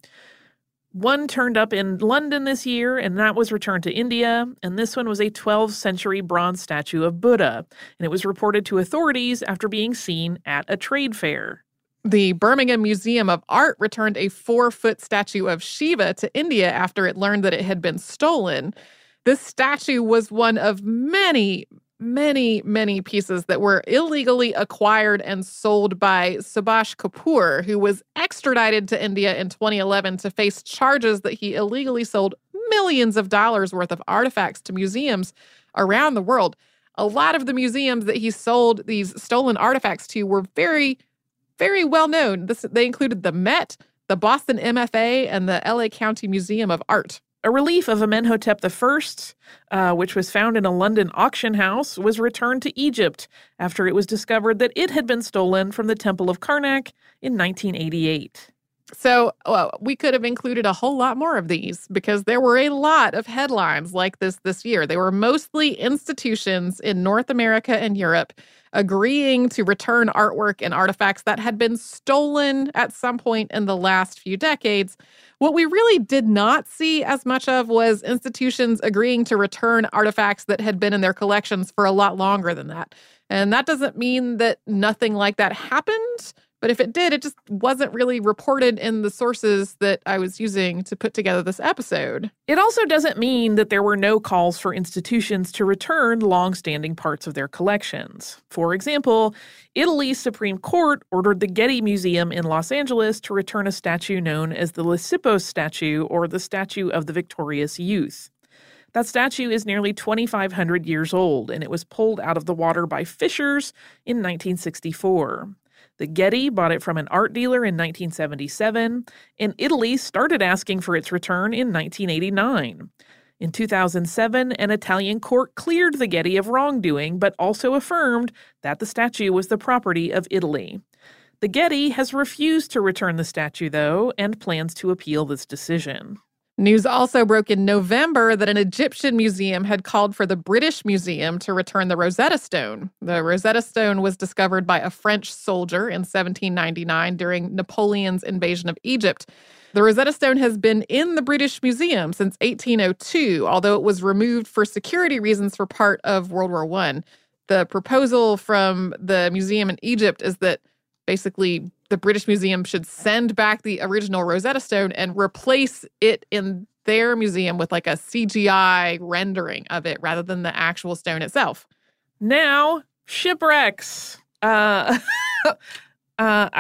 One turned up in London this year, and that was returned to India, and this one was a twelfth century bronze statue of Buddha, and it was reported to authorities after being seen at a trade fair. The Birmingham Museum of Art returned a four-foot statue of Shiva to India after it learned that it had been stolen. This statue was one of many, many, many pieces that were illegally acquired and sold by Subhash Kapoor, who was extradited to India in twenty eleven to face charges that he illegally sold millions of dollars worth of artifacts to museums around the world. A lot of the museums that he sold these stolen artifacts to were very, very well known. This, they included the Met, the Boston M F A, and the L A County Museum of Art. A relief of Amenhotep the First, uh, which was found in a London auction house, was returned to Egypt after it was discovered that it had been stolen from the Temple of Karnak in nineteen eighty-eight. So well, we could have included a whole lot more of these because there were a lot of headlines like this this year. They were mostly institutions in North America and Europe agreeing to return artwork and artifacts that had been stolen at some point in the last few decades. What we really did not see as much of was institutions agreeing to return artifacts that had been in their collections for a lot longer than that. And that doesn't mean that nothing like that happened, but if it did, it just wasn't really reported in the sources that I was using to put together this episode. It also doesn't mean that there were no calls for institutions to return long-standing parts of their collections. For example, Italy's Supreme Court ordered the Getty Museum in Los Angeles to return a statue known as the Lysippos statue, or the Statue of the Victorious Youth. That statue is nearly twenty-five hundred years old, and it was pulled out of the water by fishers in nineteen sixty-four. The Getty bought it from an art dealer in nineteen seventy-seven, and Italy started asking for its return in nineteen eighty-nine. In two thousand seven, an Italian court cleared the Getty of wrongdoing, but also affirmed that the statue was the property of Italy. The Getty has refused to return the statue, though, and plans to appeal this decision. News also broke in November that an Egyptian museum had called for the British Museum to return the Rosetta Stone. The Rosetta Stone was discovered by a French soldier in seventeen ninety-nine during Napoleon's invasion of Egypt. The Rosetta Stone has been in the British Museum since eighteen oh two, although it was removed for security reasons for part of World War One. The proposal from the museum in Egypt is that basically the British Museum should send back the original Rosetta Stone and replace it in their museum with like a C G I rendering of it rather than the actual stone itself. Now, shipwrecks. Uh, uh, I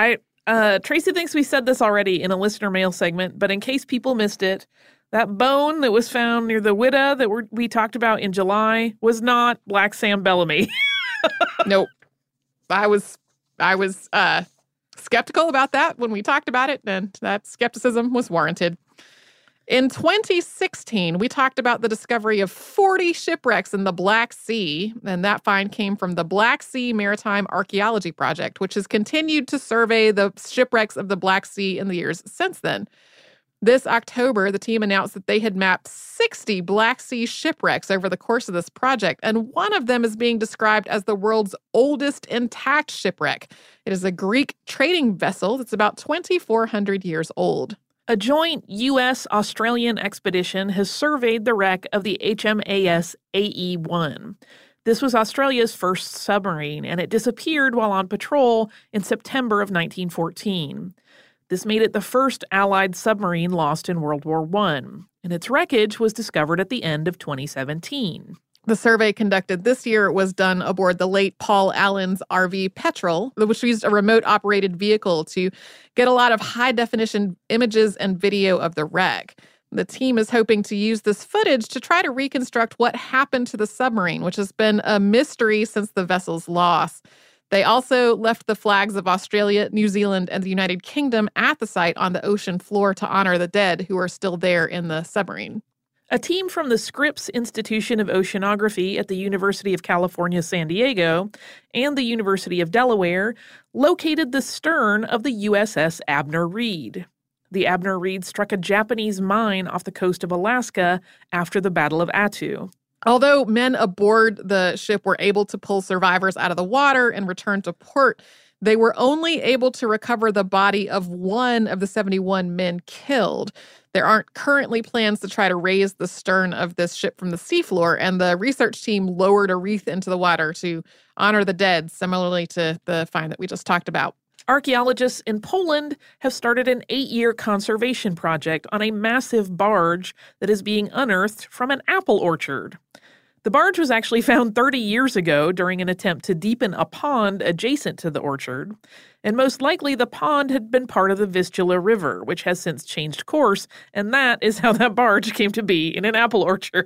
Uh, Tracy thinks we said this already in a listener mail segment, but in case people missed it, that bone that was found near the Whydah that we're, we talked about in July was not Black Sam Bellamy. Nope. I was I was uh, skeptical about that when we talked about it, and that skepticism was warranted. In twenty sixteen, we talked about the discovery of forty shipwrecks in the Black Sea, and that find came from the Black Sea Maritime Archaeology Project, which has continued to survey the shipwrecks of the Black Sea in the years since then. This October, the team announced that they had mapped sixty Black Sea shipwrecks over the course of this project, and one of them is being described as the world's oldest intact shipwreck. It is a Greek trading vessel that's about twenty-four hundred years old. A joint U S Australian expedition has surveyed the wreck of the H M A S A E one. This was Australia's first submarine, and it disappeared while on patrol in September of nineteen fourteen. This made it the first Allied submarine lost in World War One, and its wreckage was discovered at the end of twenty seventeen. The survey conducted this year was done aboard the late Paul Allen's R V Petrel, which used a remote-operated vehicle to get a lot of high-definition images and video of the wreck. The team is hoping to use this footage to try to reconstruct what happened to the submarine, which has been a mystery since the vessel's loss. They also left the flags of Australia, New Zealand, and the United Kingdom at the site on the ocean floor to honor the dead who are still there in the submarine. A team from the Scripps Institution of Oceanography at the University of California, San Diego, and the University of Delaware located the stern of the U S S Abner Reed. The Abner Reed struck a Japanese mine off the coast of Alaska after the Battle of Attu. Although men aboard the ship were able to pull survivors out of the water and return to port, they were only able to recover the body of one of the seventy-one men killed. There aren't currently plans to try to raise the stern of this ship from the seafloor, and the research team lowered a wreath into the water to honor the dead, similarly to the find that we just talked about. Archaeologists in Poland have started an eight-year conservation project on a massive barge that is being unearthed from an apple orchard. The barge was actually found thirty years ago during an attempt to deepen a pond adjacent to the orchard, and most likely the pond had been part of the Vistula River, which has since changed course, and that is how that barge came to be in an apple orchard.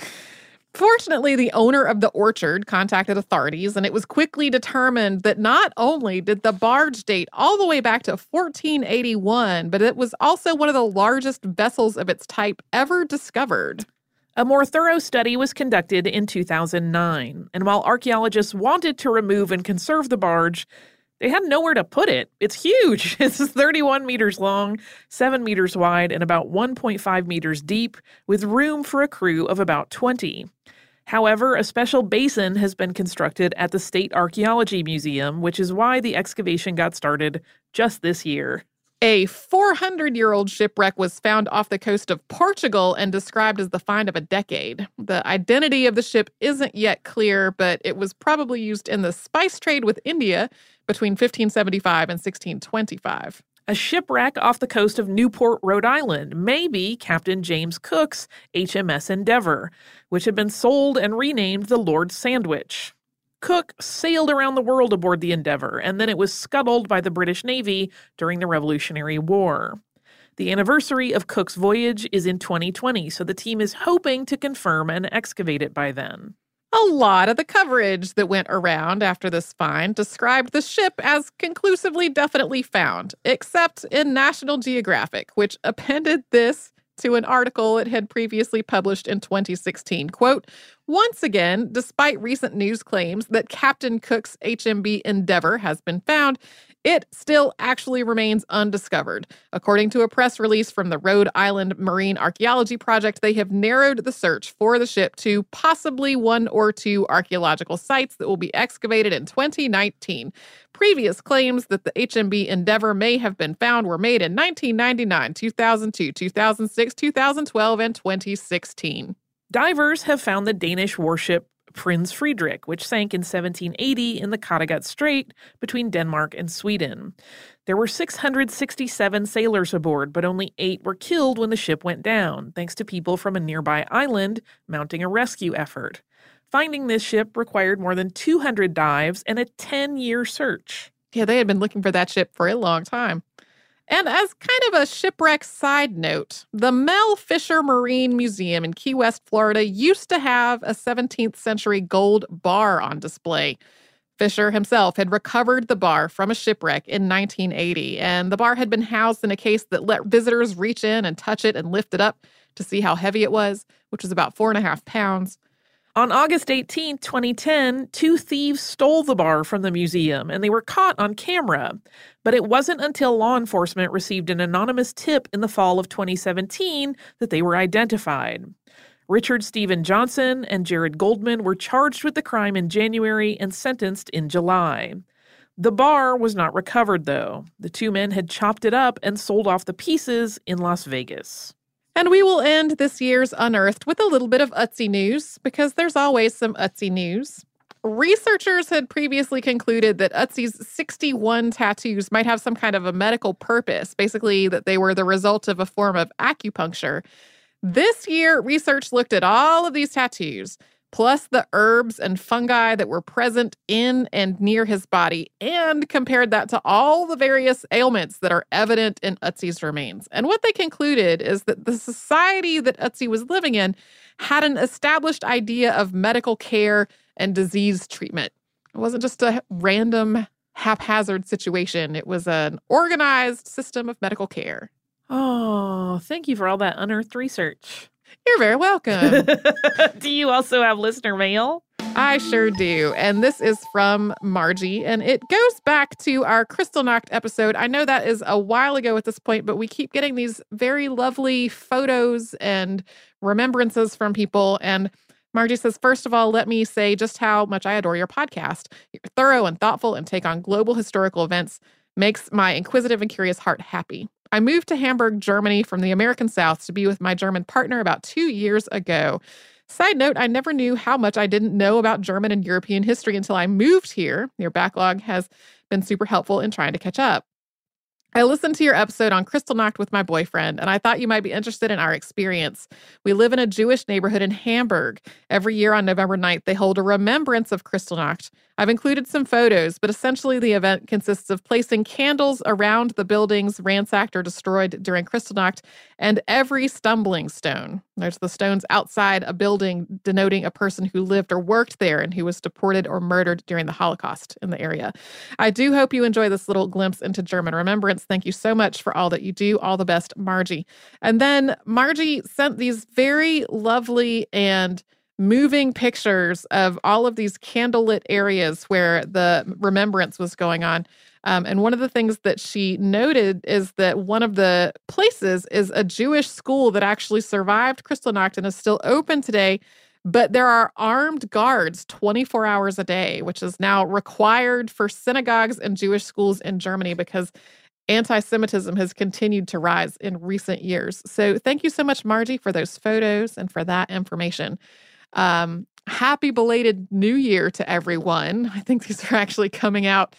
Fortunately, the owner of the orchard contacted authorities, and it was quickly determined that not only did the barge date all the way back to fourteen eighty-one, but it was also one of the largest vessels of its type ever discovered. A more thorough study was conducted in two thousand nine, and while archaeologists wanted to remove and conserve the barge, they had nowhere to put it. It's huge. It's thirty-one meters long, seven meters wide, and about one point five meters deep, with room for a crew of about twenty. However, a special basin has been constructed at the State Archaeology Museum, which is why the excavation got started just this year. A four hundred year old shipwreck was found off the coast of Portugal and described as the find of a decade. The identity of the ship isn't yet clear, but it was probably used in the spice trade with India between fifteen seventy-five and sixteen twenty-five. A shipwreck off the coast of Newport, Rhode Island, may be Captain James Cook's H M S Endeavour, which had been sold and renamed the Lord Sandwich. Cook sailed around the world aboard the Endeavour, and then it was scuttled by the British Navy during the Revolutionary War. The anniversary of Cook's voyage is in twenty twenty, so the team is hoping to confirm and excavate it by then. A lot of the coverage that went around after this find described the ship as conclusively definitely found, except in National Geographic, which appended this to an article it had previously published in twenty sixteen. Quote, once again, despite recent news claims that Captain Cook's H M B Endeavour has been found, it still actually remains undiscovered. According to a press release from the Rhode Island Marine Archaeology Project, they have narrowed the search for the ship to possibly one or two archaeological sites that will be excavated in twenty nineteen. Previous claims that the H M B Endeavour may have been found were made in nineteen ninety-nine, two thousand two, two thousand six, two thousand twelve, and twenty sixteen. Divers have found the Danish warship Prinz Friedrich, which sank in seventeen eighty in the Kattegat Strait between Denmark and Sweden. There were six hundred sixty-seven sailors aboard, but only eight were killed when the ship went down, thanks to people from a nearby island mounting a rescue effort. Finding this ship required more than two hundred dives and a ten-year search. Yeah, they had been looking for that ship for a long time. And as kind of a shipwreck side note, the Mel Fisher Marine Museum in Key West, Florida, used to have a seventeenth century gold bar on display. Fisher himself had recovered the bar from a shipwreck in nineteen eighty, and the bar had been housed in a case that let visitors reach in and touch it and lift it up to see how heavy it was, which was about four and a half pounds. On August eighteenth, twenty ten, two thieves stole the bar from the museum, and they were caught on camera. But it wasn't until law enforcement received an anonymous tip in the fall of twenty seventeen that they were identified. Richard Stephen Johnson and Jared Goldman were charged with the crime in January and sentenced in July. The bar was not recovered, though. The two men had chopped it up and sold off the pieces in Las Vegas. And we will end this year's Unearthed with a little bit of Ötzi news, because there's always some Ötzi news. Researchers had previously concluded that Ötzi's sixty-one tattoos might have some kind of a medical purpose, basically that they were the result of a form of acupuncture. This year, research looked at all of these tattoos, plus the herbs and fungi that were present in and near his body, and compared that to all the various ailments that are evident in Ötzi's remains. And what they concluded is that the society that Ötzi was living in had an established idea of medical care and disease treatment. It wasn't just a random, haphazard situation. It was an organized system of medical care. Oh, thank you for all that unearthed research. You're very welcome. Do you also have listener mail? I sure do. And this is from Margie, and it goes back to our Kristallnacht episode. I know that is a while ago at this point, but we keep getting these very lovely photos and remembrances from people. And Margie says, first of all, let me say just how much I adore your podcast. You're thorough and thoughtful and take on global historical events. Makes my inquisitive and curious heart happy. I moved to Hamburg, Germany from the American South to be with my German partner about two years ago. Side note, I never knew how much I didn't know about German and European history until I moved here. Your backlog has been super helpful in trying to catch up. I listened to your episode on Kristallnacht with my boyfriend, and I thought you might be interested in our experience. We live in a Jewish neighborhood in Hamburg. Every year on November ninth, they hold a remembrance of Kristallnacht. I've included some photos, but essentially the event consists of placing candles around the buildings ransacked or destroyed during Kristallnacht and every stumbling stone. There's the stones outside a building denoting a person who lived or worked there and who was deported or murdered during the Holocaust in the area. I do hope you enjoy this little glimpse into German remembrance. Thank you so much for all that you do. All the best, Margie. And then Margie sent these very lovely and moving pictures of all of these candlelit areas where the remembrance was going on. Um, and one of the things that she noted is that one of the places is a Jewish school that actually survived Kristallnacht and is still open today. But there are armed guards twenty-four hours a day, which is now required for synagogues and Jewish schools in Germany because anti-Semitism has continued to rise in recent years. So thank you so much, Margie, for those photos and for that information. Um, happy belated New Year to everyone. I think these are actually coming out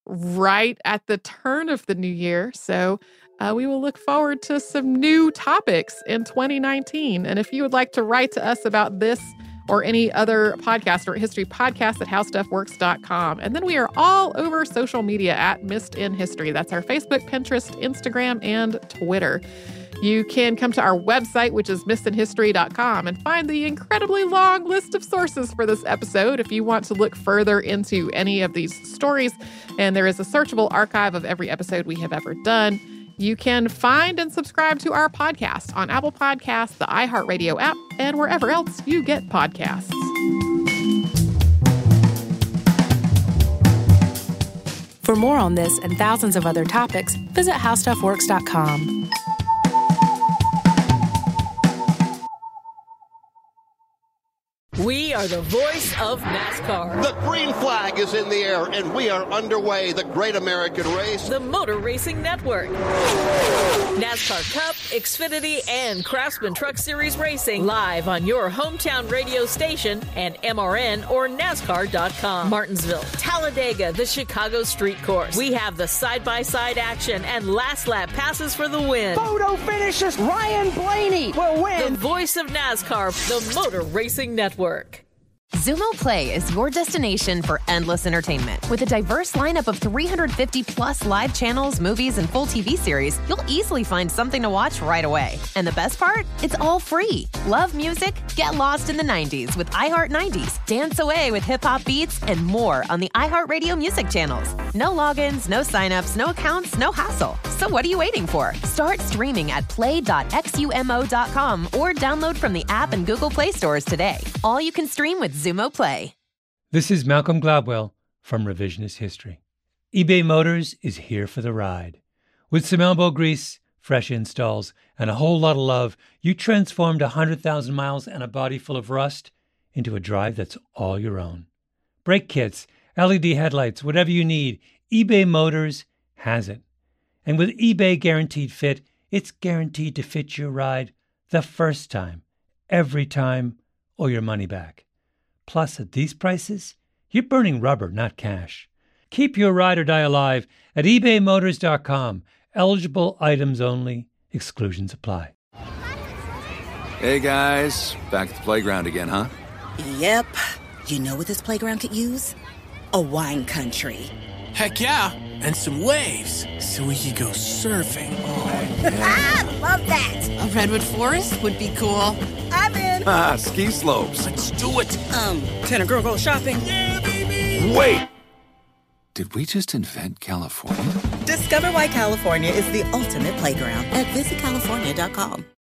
right at the turn of the new year. So uh, we will look forward to some new topics in twenty nineteen. And if you would like to write to us about this or any other podcast or history podcast at how stuff works dot com. And then we are all over social media at Missed in History. That's our Facebook, Pinterest, Instagram, and Twitter. You can come to our website, which is missed in history dot com, and find the incredibly long list of sources for this episode if you want to look further into any of these stories. And there is a searchable archive of every episode we have ever done. You can find and subscribe to our podcast on Apple Podcasts, the iHeartRadio app, and wherever else you get podcasts. For more on this and thousands of other topics, visit how stuff works dot com. We are the voice of NASCAR. The green flag is in the air, and we are underway. The Great American Race. The Motor Racing Network. NASCAR Cup, Xfinity, and Craftsman Truck Series Racing live on your hometown radio station and M R N or NASCAR dot com. Martinsville, Talladega, the Chicago Street Course. We have the side-by-side action and last lap passes for the win. Photo finishes. Ryan Blaney will win. The voice of NASCAR, the Motor Racing Network. Xumo Play is your destination for endless entertainment. With a diverse lineup of three hundred fifty plus live channels, movies, and full T V series, you'll easily find something to watch right away. And the best part? It's all free. Love music? Get lost in the nineties with iHeart nineties, dance away with hip-hop beats, and more on the iHeartRadio music channels. No logins, no signups, no accounts, no hassle. So what are you waiting for? Start streaming at play dot xumo dot com or download from the app and Google Play stores today. All you can stream with Xumo Play. This is Malcolm Gladwell from Revisionist History. eBay Motors is here for the ride. With some elbow grease, fresh installs, and a whole lot of love, you transformed one hundred thousand miles and a body full of rust into a drive that's all your own. Brake kits, L E D headlights, whatever you need, eBay Motors has it. And with eBay Guaranteed Fit, it's guaranteed to fit your ride the first time, every time, or your money back. Plus, at these prices, you're burning rubber, not cash. Keep your ride or die alive at ebay motors dot com. Eligible items only. Exclusions apply. Hey, guys. Back at the playground again, huh? Yep. You know what this playground could use? A wine country. Heck yeah. And some waves so we could go surfing. Oh, yeah. Love that. A redwood forest would be cool. I'm in. Ah, ski slopes. Let's do it. Um, can a girl go shopping? Yeah, baby. Wait. Did we just invent California? Discover why California is the ultimate playground at visit california dot com.